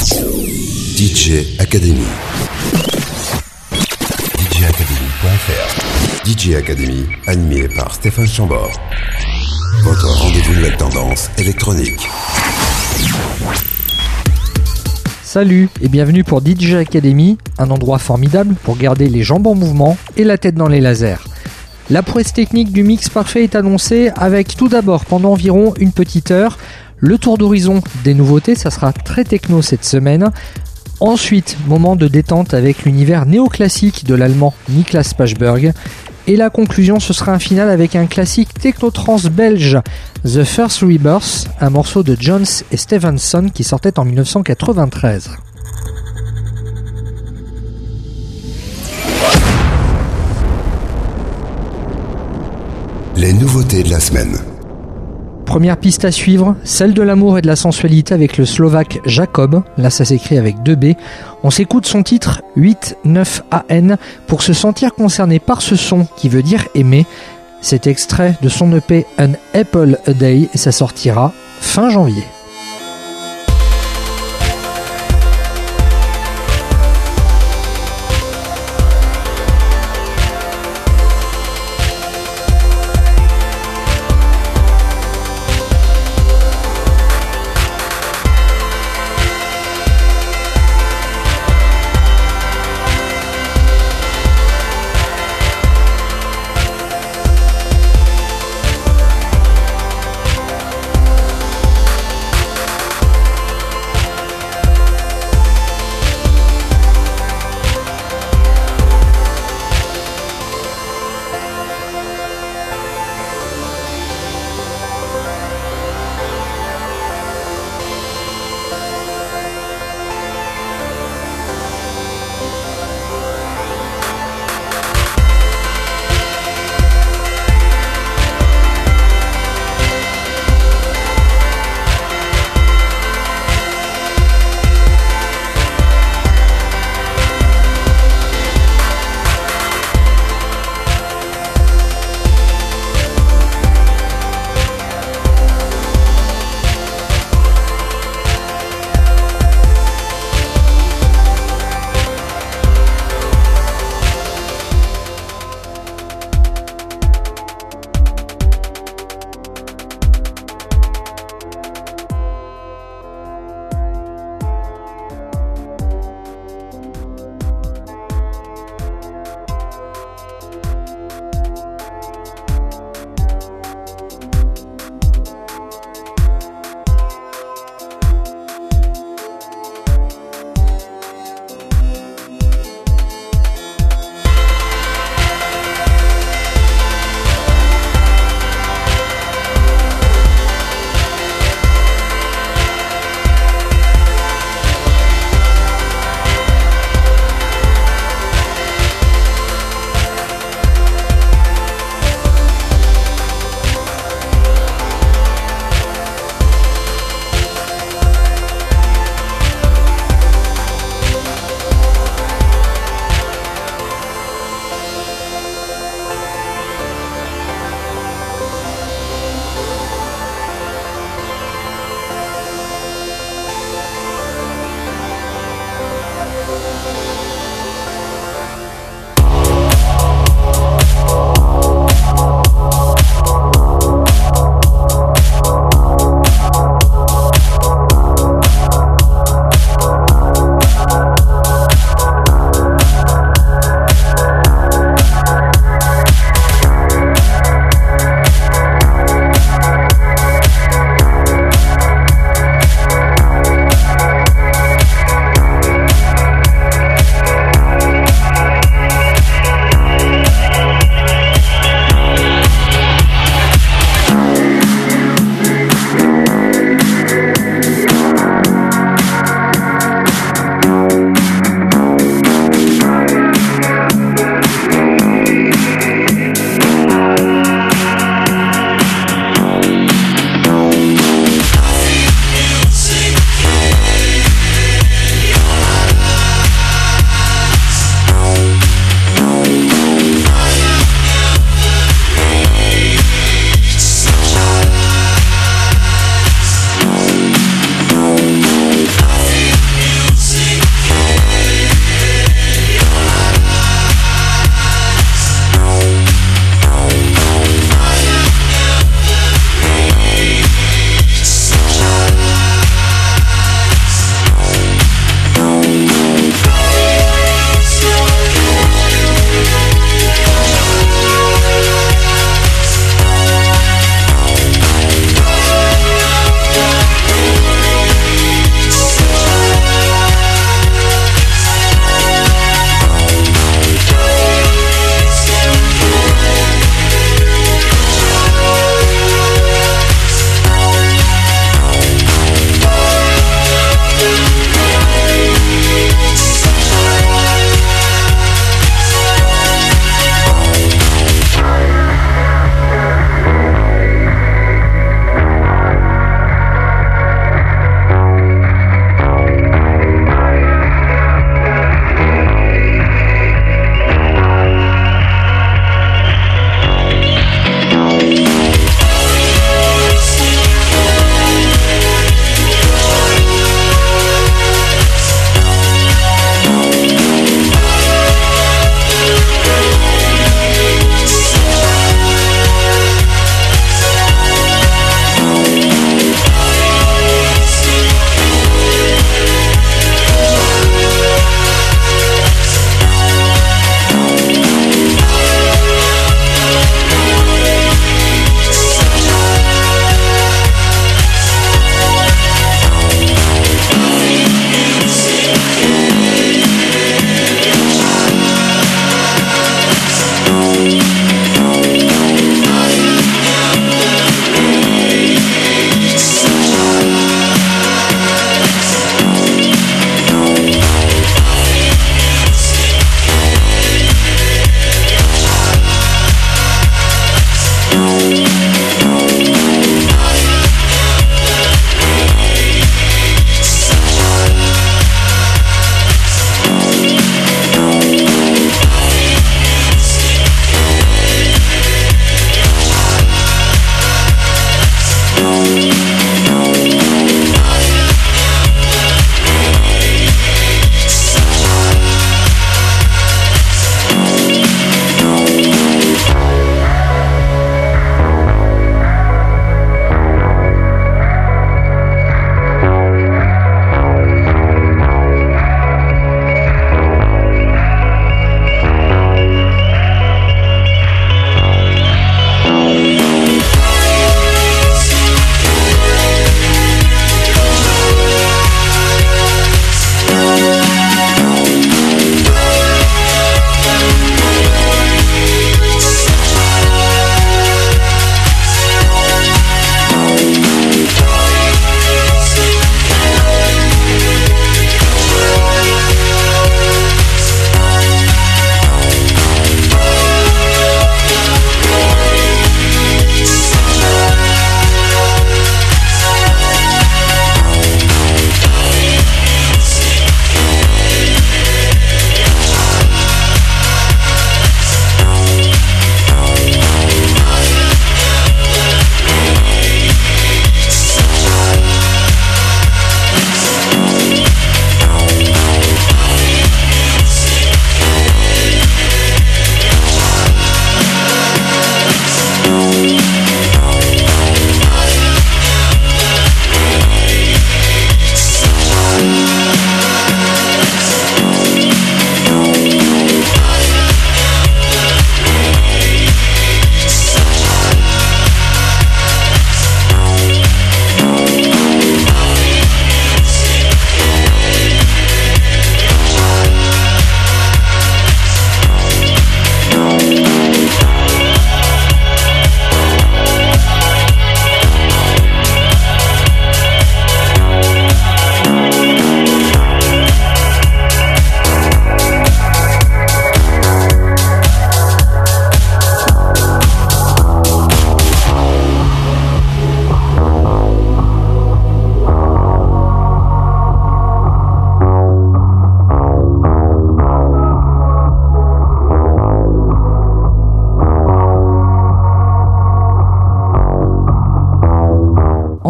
DJ Academy. DJacademy.fr. DJ Academy, animé par Stéphane Chambord. Votre rendez-vous nouvelle tendance électronique. Salut et bienvenue pour DJ Academy, un endroit formidable pour garder les jambes en mouvement et la tête dans les lasers. La prouesse technique du mix parfait est annoncée avec tout d'abord pendant environ une petite heure le tour d'horizon des nouveautés, ça sera très techno cette semaine. Ensuite, moment de détente avec l'univers néoclassique de l'allemand Niklas Pachberg. Et la conclusion, ce sera un final avec un classique techno-trance belge, The First Rebirth, un morceau de Jones et Stevenson qui sortait en 1993. Les nouveautés de la semaine. Première piste à suivre, celle de l'amour et de la sensualité avec le Slovaque Jacob. Là, ça s'écrit avec 2 B. On s'écoute son titre 89AN pour se sentir concerné par ce son qui veut dire aimer. C'est extrait de son EP An Apple a Day et ça sortira fin janvier.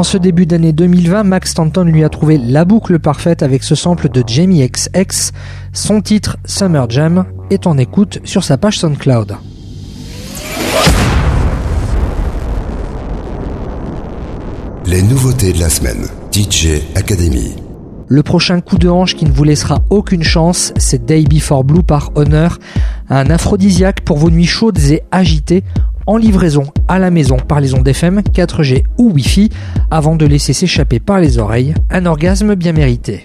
En ce début d'année 2020, Max Stanton lui a trouvé la boucle parfaite avec ce sample de Jamie XX. Son titre Summer Jam est en écoute sur sa page SoundCloud. Les nouveautés de la semaine. DJ Academy. Le prochain coup de hanche qui ne vous laissera aucune chance, c'est Day Before Blue par Honor, un aphrodisiaque pour vos nuits chaudes et agitées, en livraison à la maison par les ondes FM, 4G ou Wi-Fi, avant de laisser s'échapper par les oreilles un orgasme bien mérité.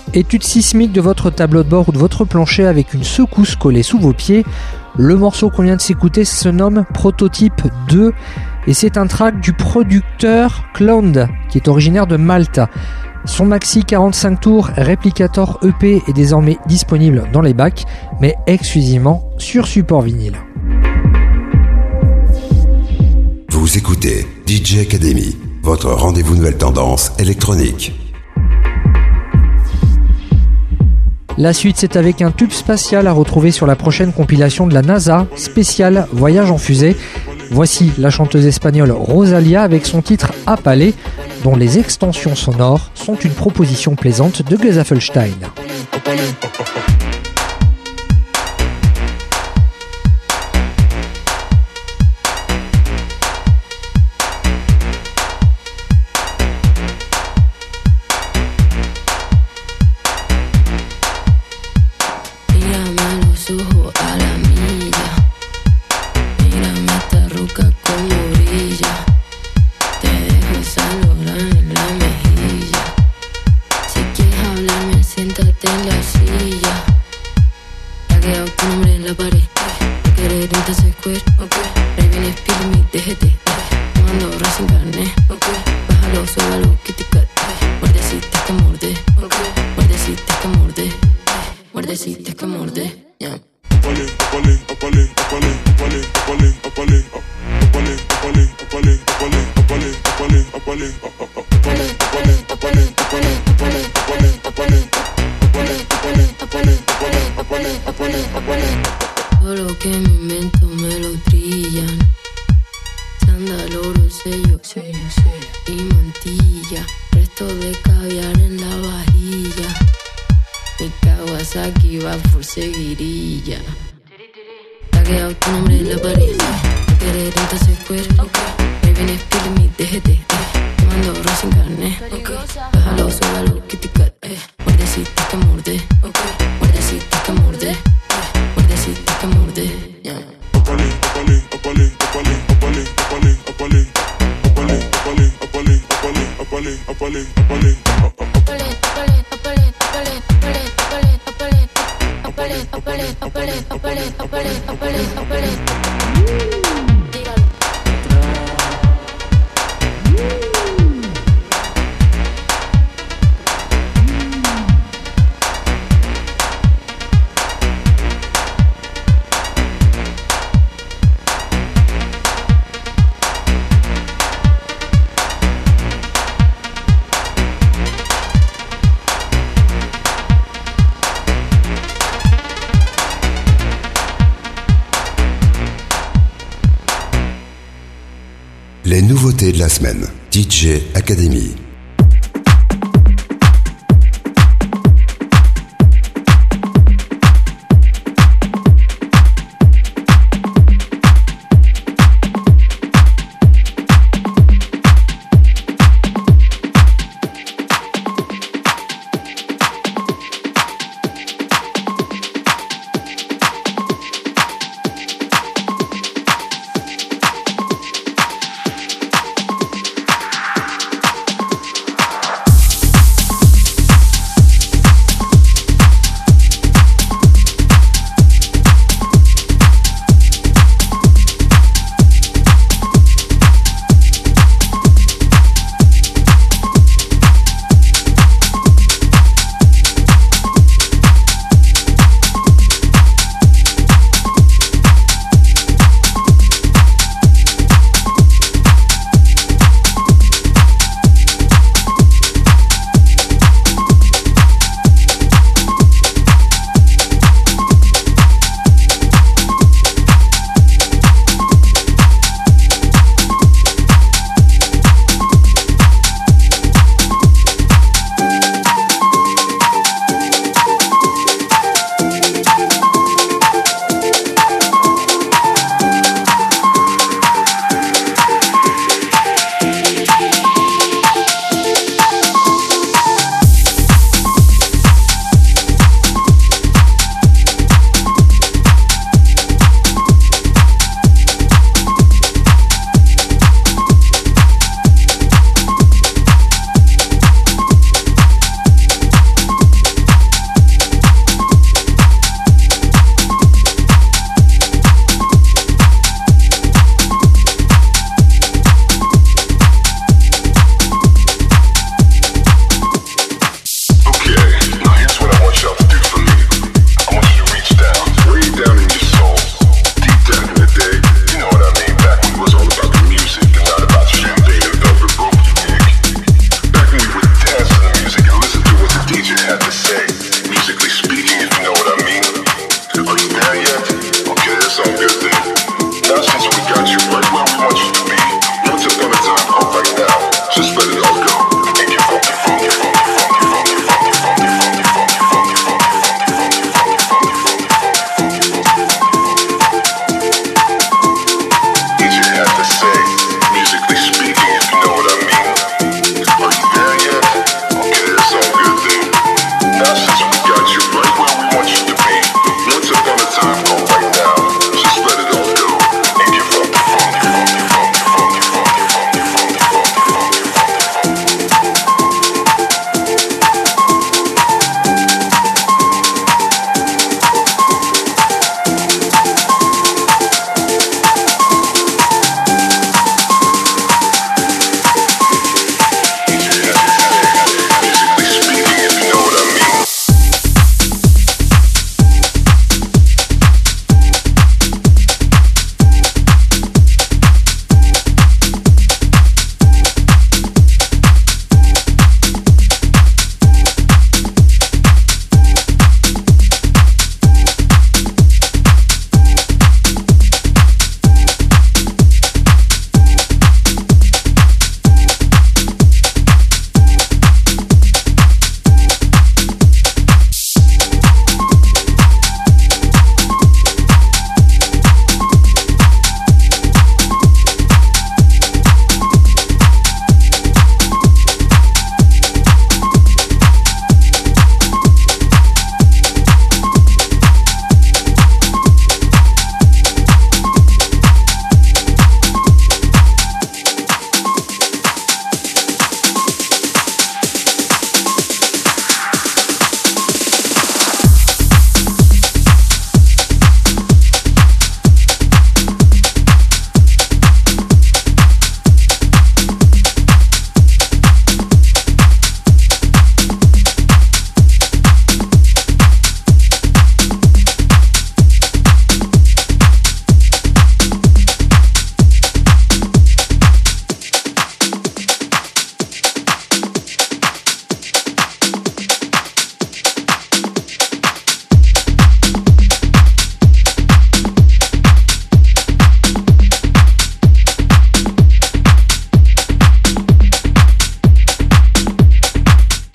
Étude sismique de votre tableau de bord ou de votre plancher avec une secousse collée sous vos pieds. Le morceau qu'on vient de s'écouter se nomme Prototype 2 et c'est un track du producteur Clowned qui est originaire de Malte. Son maxi 45 tours Replicator EP est désormais disponible dans les bacs mais exclusivement sur support vinyle. Vous écoutez DJ Academy, votre rendez-vous nouvelle tendance électronique. La suite, c'est avec un tube spatial à retrouver sur la prochaine compilation de la NASA, spéciale Voyage en fusée. Voici la chanteuse espagnole Rosalía avec son titre Apalé, dont les extensions sonores sont une proposition plaisante de Gesaffelstein. Les nouveautés de la semaine. DJ Academy.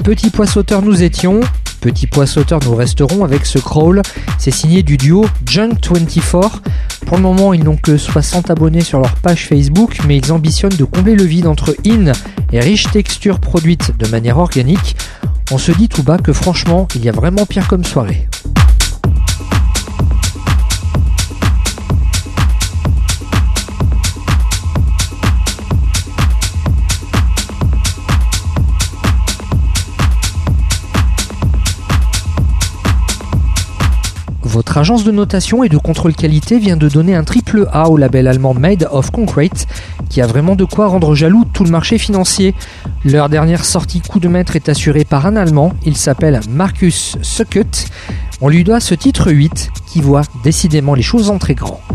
Petit pois sauteur nous étions, petit pois sauteur nous resterons avec ce crawl. C'est signé du duo Junk24. Pour le moment, ils n'ont que 60 abonnés sur leur page Facebook, mais ils ambitionnent de combler le vide entre in et riches textures produites de manière organique. On se dit tout bas que franchement, il y a vraiment pire comme soirée. Votre agence de notation et de contrôle qualité vient de donner un triple A au label allemand Made of Concrete, qui a vraiment de quoi rendre jaloux tout le marché financier. Leur dernière sortie coup de maître est assurée par un Allemand, il s'appelle Markus Suckert. On lui doit ce titre 8 qui voit décidément les choses en très grand.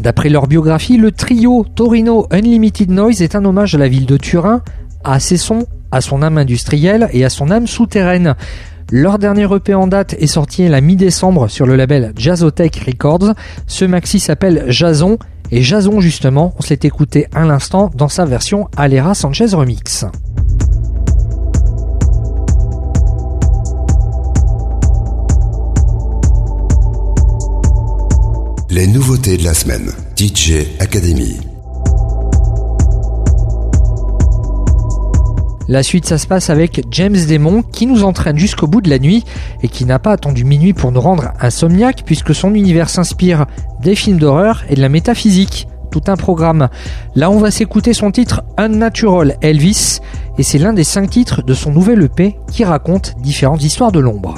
D'après leur biographie, le trio Torino Unlimited Noise est un hommage à la ville de Turin, à ses sons, à son âme industrielle et à son âme souterraine. Leur dernier EP en date est sorti la mi-décembre sur le label Jazzotech Records. Ce maxi s'appelle Jason, et Jason justement, on se l'est écouté à l'instant dans sa version Alera Sanchez Remix. Les nouveautés de la semaine. DJ Academy. La suite, ça se passe avec James Démon qui nous entraîne jusqu'au bout de la nuit et qui n'a pas attendu minuit pour nous rendre insomniaques puisque son univers s'inspire des films d'horreur et de la métaphysique. Tout un programme. Là, on va s'écouter son titre Unnatural Elvis et c'est l'un des 5 titres de son nouvel EP qui raconte différentes histoires de l'ombre.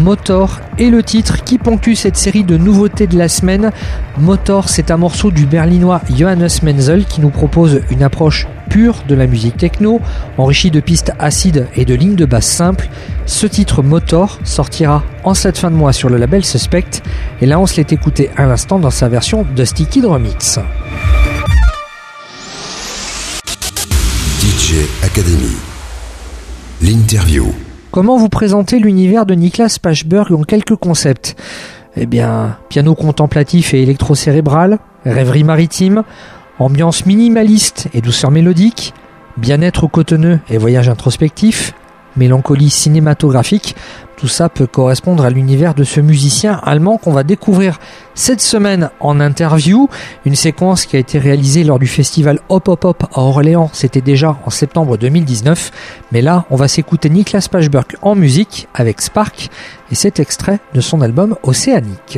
Motor est le titre qui ponctue cette série de nouveautés de la semaine. Motor, c'est un morceau du berlinois Johannes Menzel qui nous propose une approche pure de la musique techno, enrichie de pistes acides et de lignes de basse simples. Ce titre Motor sortira en cette fin de mois sur le label Suspect, et là on se l'est écouté à l'instant dans sa version Dusty Kid Remix. DJ Academy. L'interview. Comment vous présenter l'univers de Niklas Pachberg en quelques concepts ? Eh bien, piano contemplatif et électro-cérébral, rêverie maritime, ambiance minimaliste et douceur mélodique, bien-être cotonneux et voyage introspectif, mélancolie cinématographique, tout ça peut correspondre à l'univers de ce musicien allemand qu'on va découvrir cette semaine en interview. Une séquence qui a été réalisée lors du festival Hop Hop Hop à Orléans, c'était déjà en septembre 2019. Mais là, on va s'écouter Niklas Pachberg en musique avec Spark et cet extrait de son album Océanique.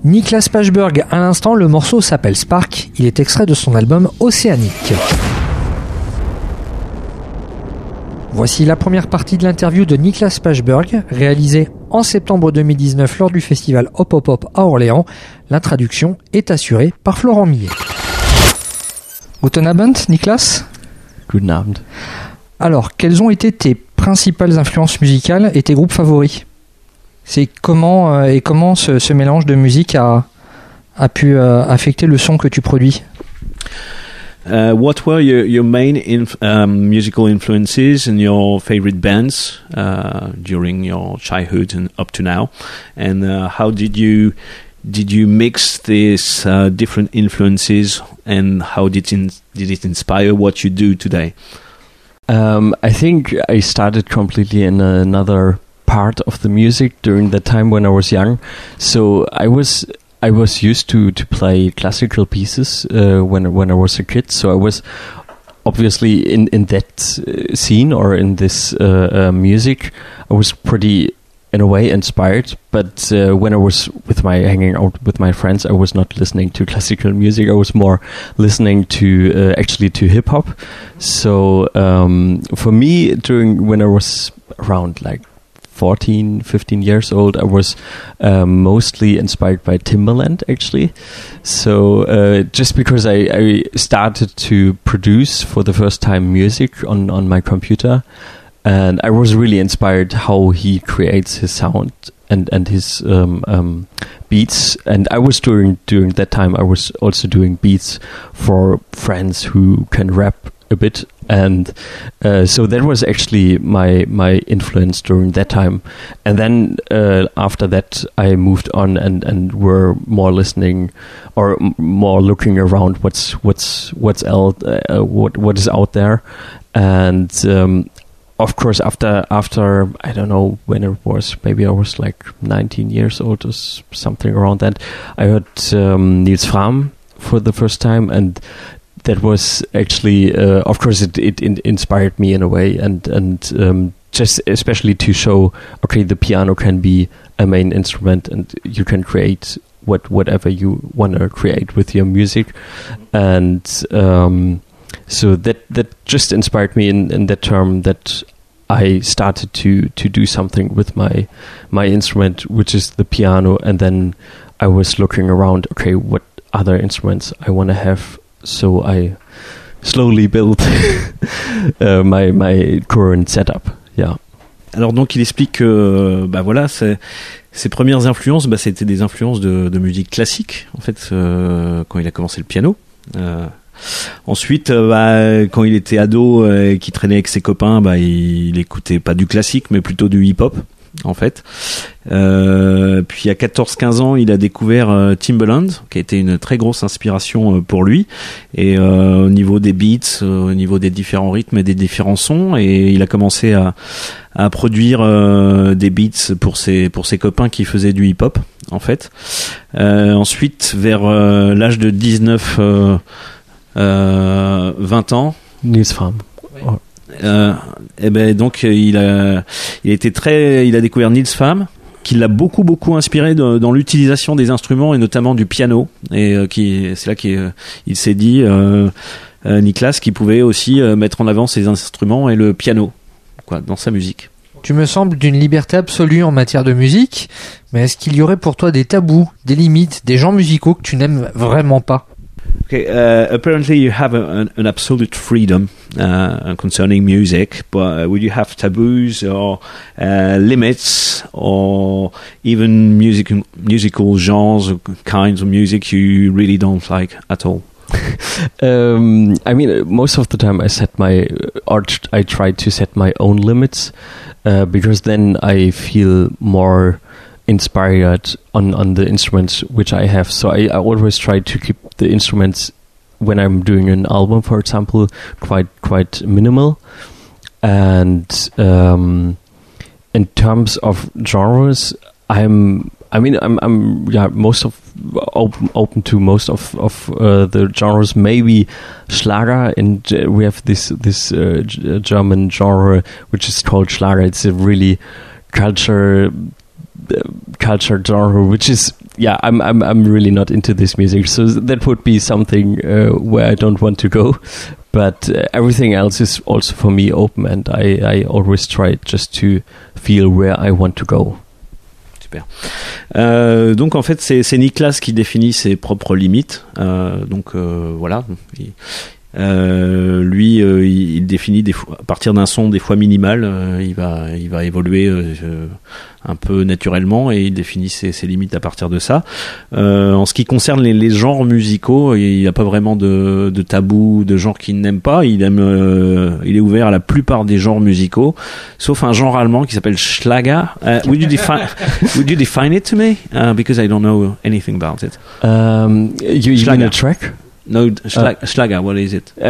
Niklas Pachberg, à l'instant, le morceau s'appelle Spark. Il est extrait de son album Océanique. Voici la première partie de l'interview de Niklas Pachberg, réalisée en septembre 2019 lors du festival Hop Hop Hop à Orléans. L'introduction est assurée par Florent Millet. Guten Abend, Niklas. Guten Abend. Alors, quelles ont été tes principales influences musicales et tes groupes favoris ? C'est comment ce mélange de musique a pu affecter le son que tu produis ? What were your main musical influences and your favorite bands during your childhood and up to now? And how did you mix these different influences, and how did it inspire what you do today? I think I started completely in another part of the music during that time when I was young. So I was used to play classical pieces when I was a kid. So I was obviously in that scene or in this music. I was pretty, in a way, inspired. But when I was hanging out with my friends, I was not listening to classical music. I was more listening to hip hop. So for me, when I was around like 14, 15 years old, I was mostly inspired by Timbaland, actually. So just because I started to produce for the first time music on my computer, and I was really inspired how he creates his sound and his beats. And I was during that time, I was also doing beats for friends who can rap a bit. And so that was actually my influence during that time. And then after that, I moved on and were more listening or more looking around what's else, what is out there. And of course, after I don't know when it was, maybe I was like 19 years old or something around that, I heard Nils Fram for the first time, and that was actually, of course, it inspired me in a way, and just especially to show, okay, the piano can be a main instrument, and you can create whatever you want to create with your music, and so that just inspired me in that term that I started to do something with my instrument, which is the piano, and then I was looking around, okay, what other instruments I want to have. So I slowly built my current setup. Yeah. Alors donc il explique que voilà, ses premières influences, c'était des influences de musique classique en fait quand il a commencé le piano. Ensuite, quand il était ado et qu'il traînait avec ses copains, il écoutait pas du classique mais plutôt du hip-hop en fait. Puis à 14-15 ans, il a découvert Timbaland, qui a été une très grosse inspiration pour lui, et au niveau des beats, au niveau des différents rythmes et des différents sons, et il a commencé à produire des beats pour ses copains qui faisaient du hip-hop en fait. Ensuite, vers l'âge de 19-20 ans, Nils Fram. Oh. Donc il a découvert Nils Fram, qui l'a beaucoup inspiré dans l'utilisation des instruments et notamment du piano, et c'est là qu'il s'est dit Niklas qui pouvait aussi mettre en avant ses instruments et le piano dans sa musique. Tu me sembles d'une liberté absolue en matière de musique, mais est-ce qu'il y aurait pour toi des tabous, des limites, des genres musicaux que tu n'aimes vraiment pas? Okay, apparently you have an absolute freedom concerning music, but would you have taboos or limits, or even musical genres or kinds of music you really don't like at all? I mean, most of the time I try to set my own limits, because then I feel more inspired on the instruments which I have. So I always try to keep the instruments when I'm doing an album, for example, quite minimal. And in terms of genres, I'm most of open to most of the genres. Maybe Schlager, and we have this German genre which is called Schlager. It's a really culture genre, which is yeah, I'm really not into this music, so that would be something where I don't want to go. But everything else is also for me open, and I always try just to feel where I want to go. Super. Donc en fait c'est Niklas qui définit ses propres limites. Donc voilà. Lui, il définit à partir d'un son des fois minimal, il va évoluer un peu naturellement et il définit ses limites à partir de ça. En ce qui concerne les genres musicaux, il n'y a pas vraiment de tabou, de genre qu'il n'aime pas. Il est ouvert à la plupart des genres musicaux, sauf un genre allemand qui s'appelle Schlager. Would you define it to me? Because I don't know anything about it. You mean a track? No, Schlager. What is it?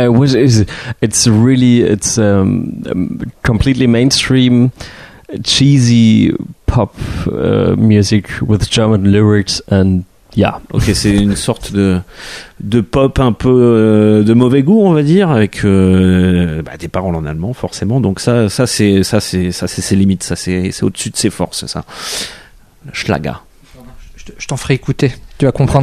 It's completely mainstream, cheesy pop music with German lyrics and yeah. Ok, c'est une sorte de pop un peu de mauvais goût, on va dire, avec des paroles en allemand forcément. Donc ça c'est ses limites, ça c'est au-dessus de ses forces, ça. Schlager. Je t'en ferai écouter, tu vas comprendre.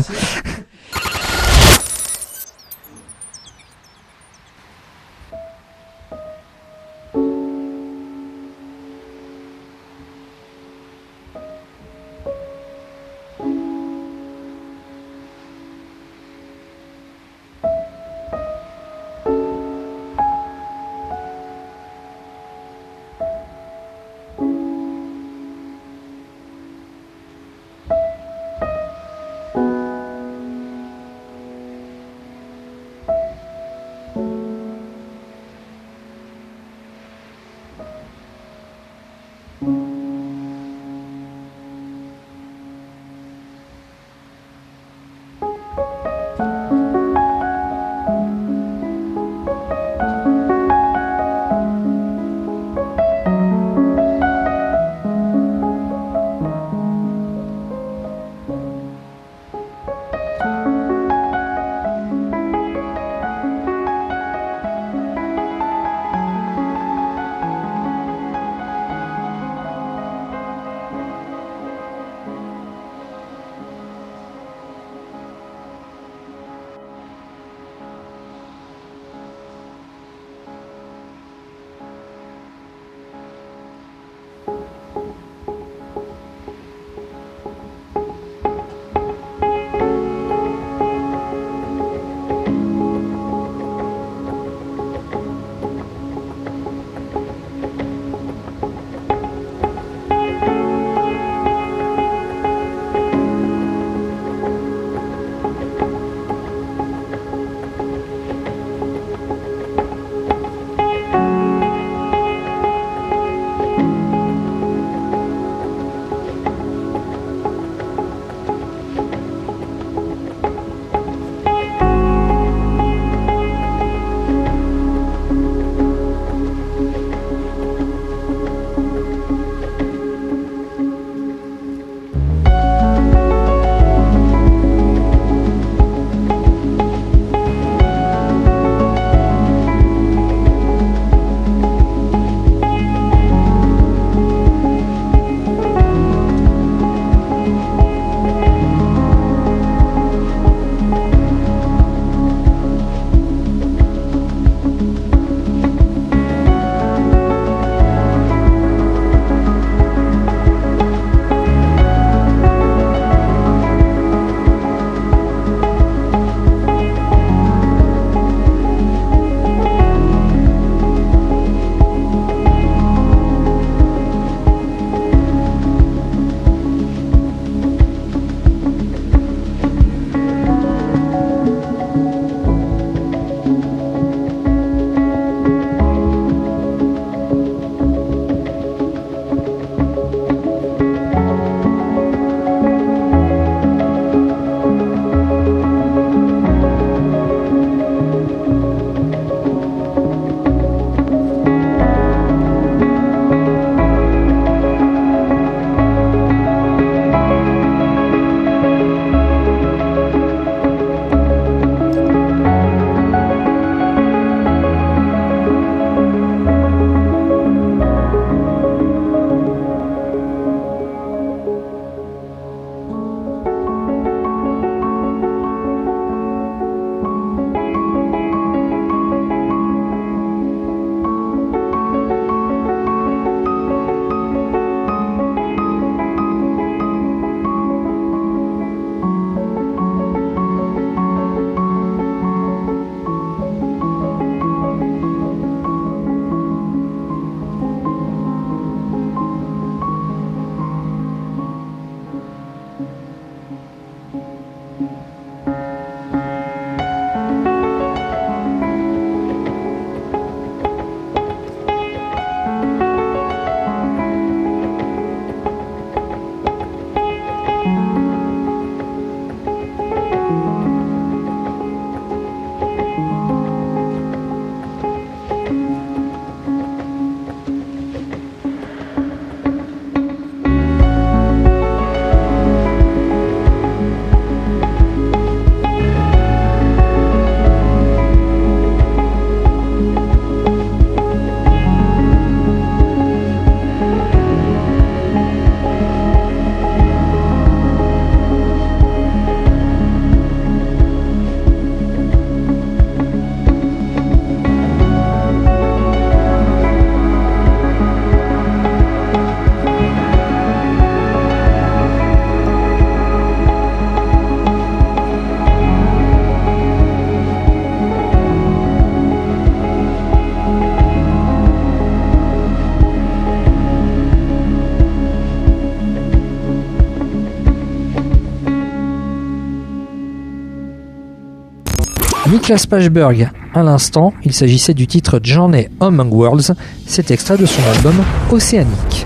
Niklas Pashberg, à l'instant, il s'agissait du titre Journey Among Worlds, c'est extrait de son album Océanique.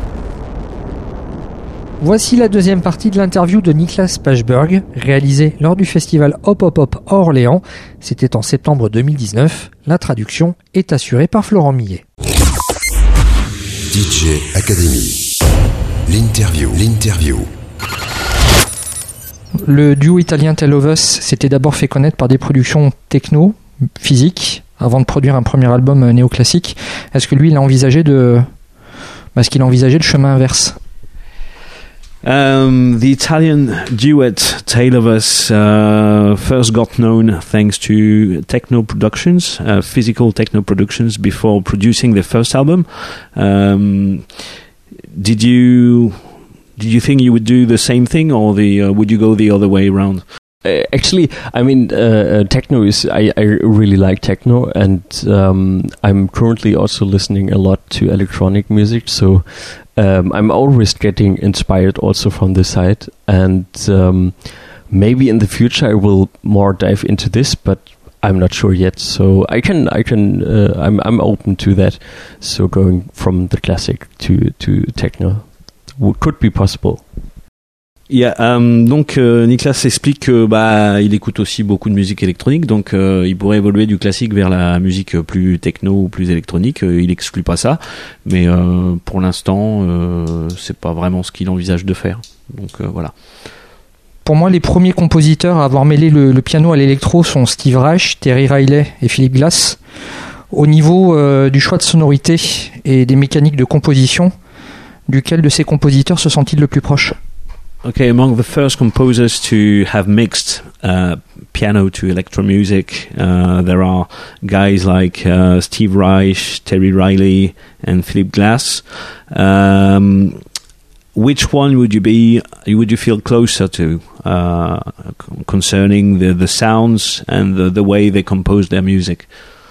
Voici la deuxième partie de l'interview de Niklas Pashberg, réalisée lors du festival Hop Hop Hop à Orléans. C'était en septembre 2019. La traduction est assurée par Florent Millet. DJ Academy. L'interview. Le duo italien Tell of Us s'était d'abord fait connaître par des productions techno, physiques, avant de produire un premier album néoclassique. Est-ce que lui, il a envisagé le chemin inverse? The Italian duet Tale of Us first got known thanks to techno productions, physical techno productions, before producing their first album. Did you think you would do the same thing, or would you go the other way around? Actually, I mean, techno is. I really like techno, and I'm currently also listening a lot to electronic music. So I'm always getting inspired also from this side, and maybe in the future I will more dive into this, but I'm not sure yet. So I'm open to that. So going from the classic to techno could be possible. Yeah, donc Niklas explique que il écoute aussi beaucoup de musique électronique, donc il pourrait évoluer du classique vers la musique plus techno ou plus électronique. Il exclut pas ça, mais pour l'instant c'est pas vraiment ce qu'il envisage de faire. Donc voilà. Pour moi, les premiers compositeurs à avoir mêlé le piano à l'électro sont Steve Reich, Terry Riley et Philip Glass. Au niveau du choix de sonorité et des mécaniques de composition, duquel de ces compositeurs se sent-il le plus proche? Okay, among the first composers to have mixed piano to electro music, there are guys like Steve Reich, Terry Riley, and Philip Glass. Which one would you feel closer to concerning the sounds and the way they compose their music?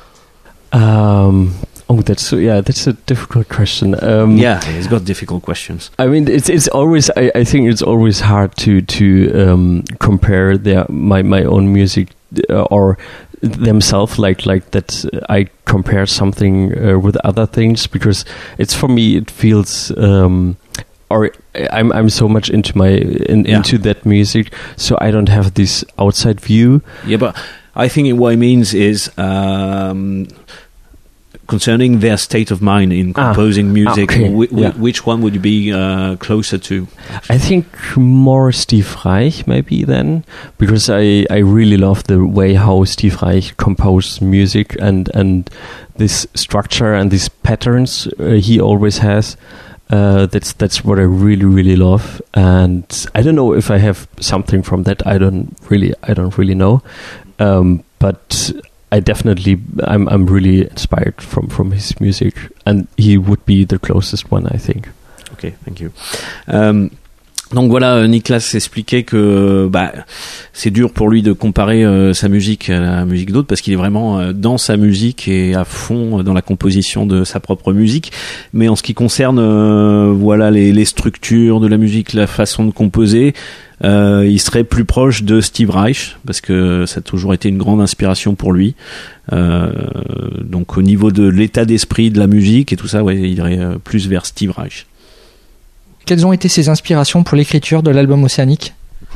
That's a difficult question. He's got difficult questions. I mean, it's always. I think it's always hard to compare my own music or themselves like that. I compare something with other things, because it's, for me, it feels. Or I'm so much into into that music, so I don't have this outside view. Yeah, but I think what it means is. Concerning their state of mind in composing music, which one would you be closer to? I think more Steve Reich, maybe, then, because I really love the way how Steve Reich composed music and this structure and these patterns he always has. That's what I really, really love, and I don't know if I have something from that. I don't really know, but. I'm really inspired from his music, and he would be the closest one, I think. Okay, thank you. Donc voilà, Niklas expliquait que c'est dur pour lui de comparer sa musique à la musique d'autres, parce qu'il est vraiment dans sa musique et à fond dans la composition de sa propre musique. Mais en ce qui concerne les structures de la musique, la façon de composer, il serait plus proche de Steve Reich, parce que ça a toujours été une grande inspiration pour lui. Donc au niveau de l'état d'esprit de la musique et tout ça, il irait plus vers Steve Reich. Quelles ont été ses inspirations pour l'écriture de l'album Océanique?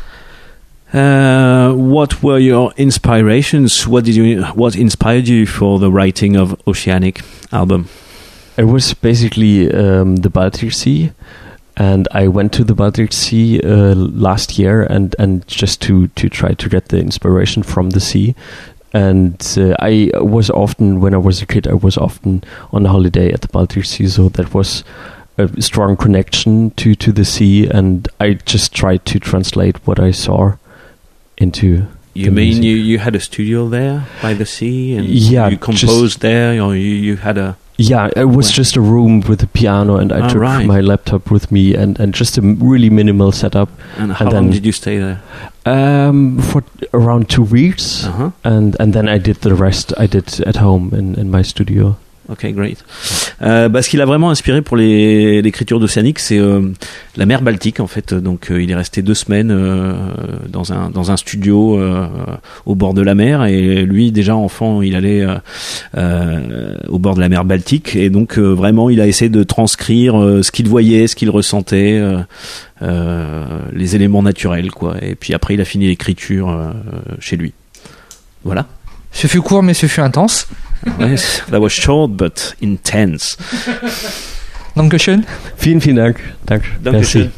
What were your inspirations? What inspired you for the writing of Oceanic album? It was basically the Baltic Sea, and I went to the Baltic Sea last year, and just to try to get the inspiration from the sea. And I was often, when I was a kid, I was often on holiday at the Baltic Sea, so that was a strong connection to the sea, and I just tried to translate what I saw into. You mean you had a studio there by the sea, and you composed there, or you had a... Yeah, it was just a room with a piano, and I took my laptop with me, and just a really minimal setup. And how long did you stay there? For around 2 weeks, and then I did the rest. I did at home in my studio. Ok, great. Ce qui l'a vraiment inspiré pour l'écriture d'Océanique, c'est la mer Baltique en fait. Donc il est resté 2 semaines dans un studio au bord de la mer, et lui déjà enfant il allait au bord de la mer Baltique, et donc vraiment il a essayé de transcrire ce qu'il voyait, ce qu'il ressentait, les éléments naturels quoi. Et puis après il a fini l'écriture chez lui. Voilà. Ce fut court mais ce fut intense. Yes, that was short but intense. Dankeschön. Vielen Dank. Danke. Dankeschön.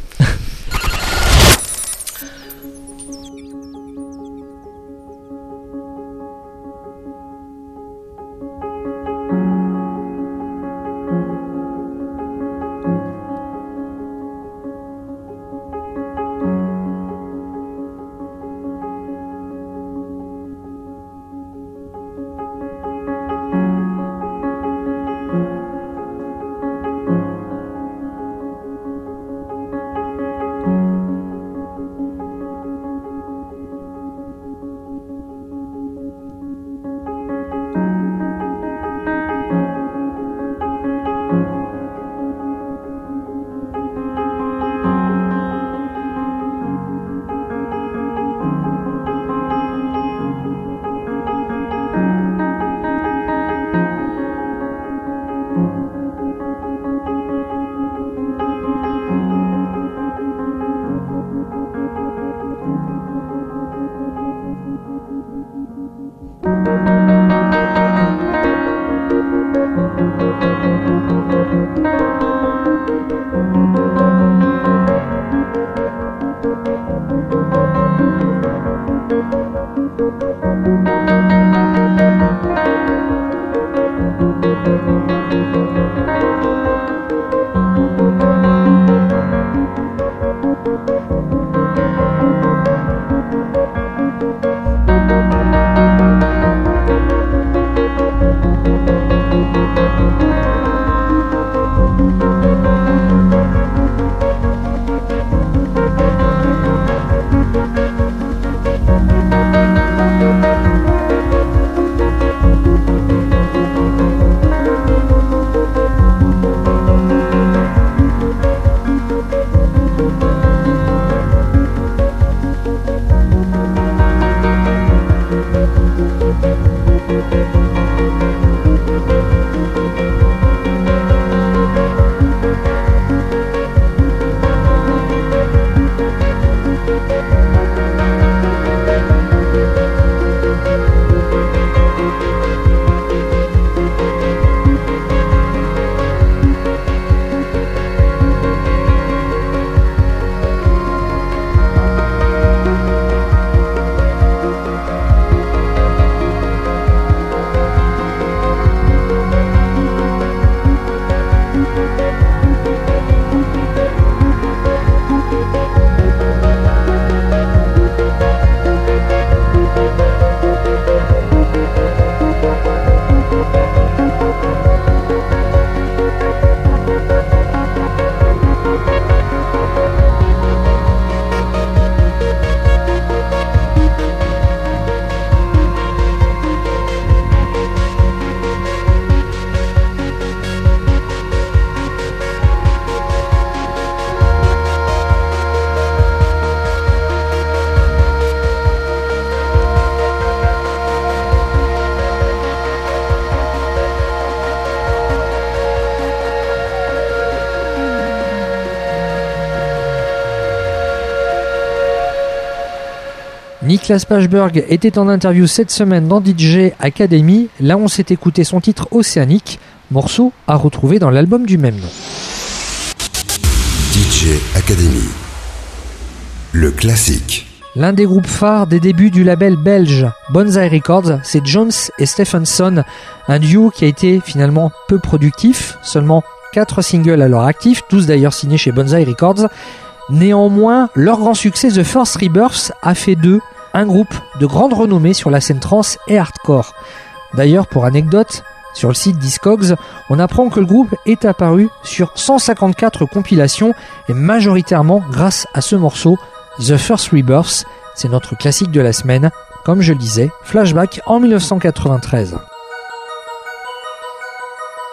Niklas Pachberg était en interview cette semaine dans DJ Academy. Là, on s'est écouté son titre Océanique, morceau à retrouver dans l'album du même nom. DJ Academy, le classique. L'un des groupes phares des débuts du label belge Bonsai Records, c'est Jones et Stephenson, un duo qui a été finalement peu productif, seulement 4 singles à leur actif, tous d'ailleurs signés chez Bonsai Records. Néanmoins, leur grand succès The First Rebirth a fait d'eux un groupe de grande renommée sur la scène trance et hardcore. D'ailleurs, pour anecdote, sur le site Discogs, on apprend que le groupe est apparu sur 154 compilations et majoritairement grâce à ce morceau, The First Rebirth. C'est notre classique de la semaine, comme je le disais, Flashback en 1993.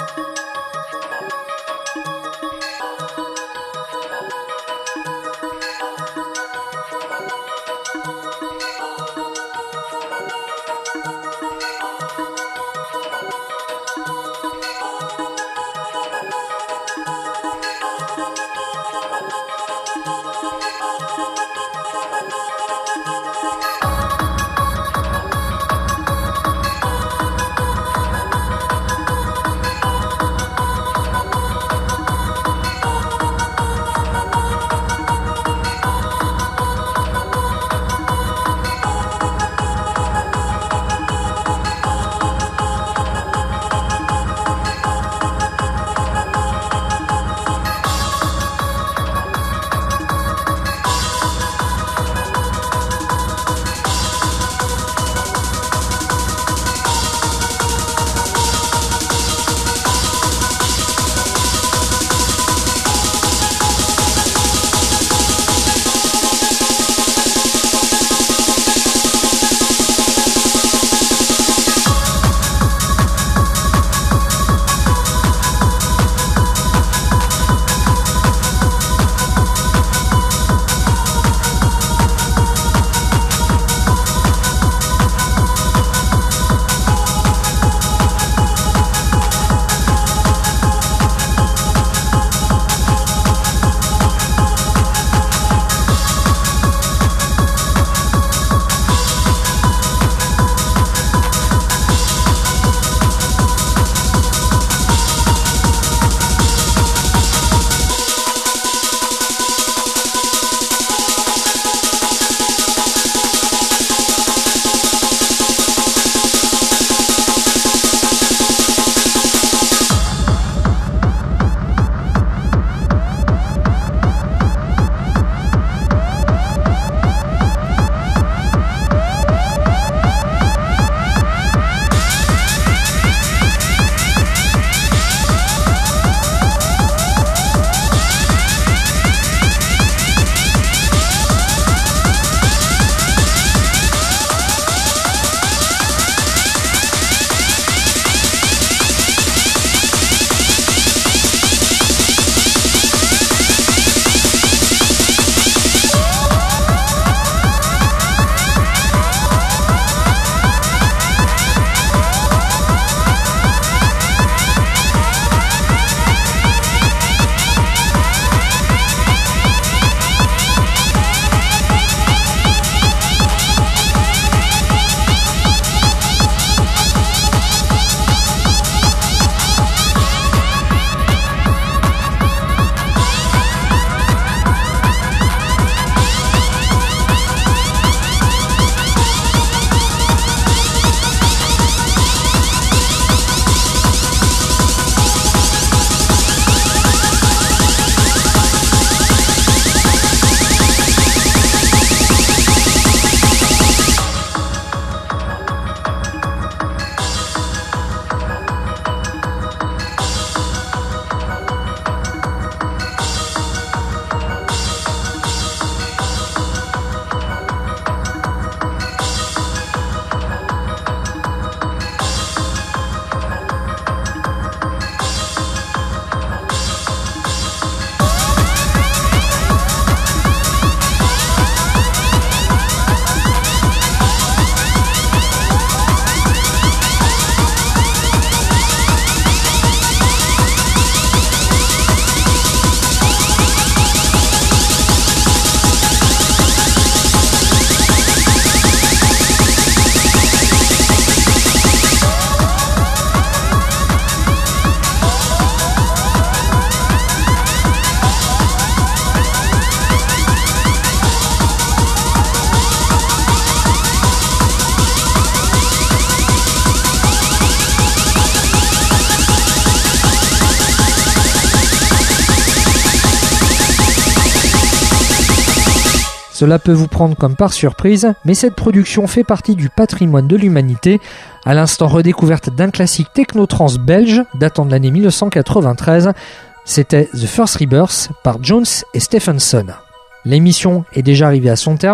Cela peut vous prendre comme par surprise, mais cette production fait partie du patrimoine de l'humanité, à l'instant redécouverte d'un classique techno-trance belge datant de l'année 1993. C'était The First Rebirth par Jones et Stephenson. L'émission est déjà arrivée à son terme.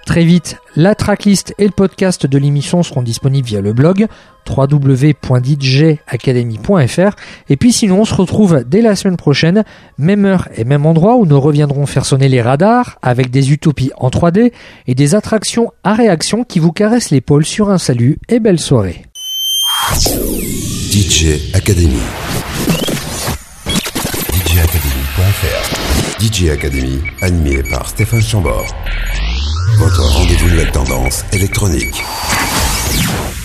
Très vite, la tracklist et le podcast de l'émission seront disponibles via le blog www.djacademy.fr. Et puis sinon, on se retrouve dès la semaine prochaine, même heure et même endroit, où nous reviendrons faire sonner les radars avec des utopies en 3D et des attractions à réaction qui vous caressent l'épaule sur un salut et belle soirée. DJ Academy. DJacademy.fr. DJ Academy, animé par Stéphane Chambord. Votre rendez-vous nouvelle tendance électronique.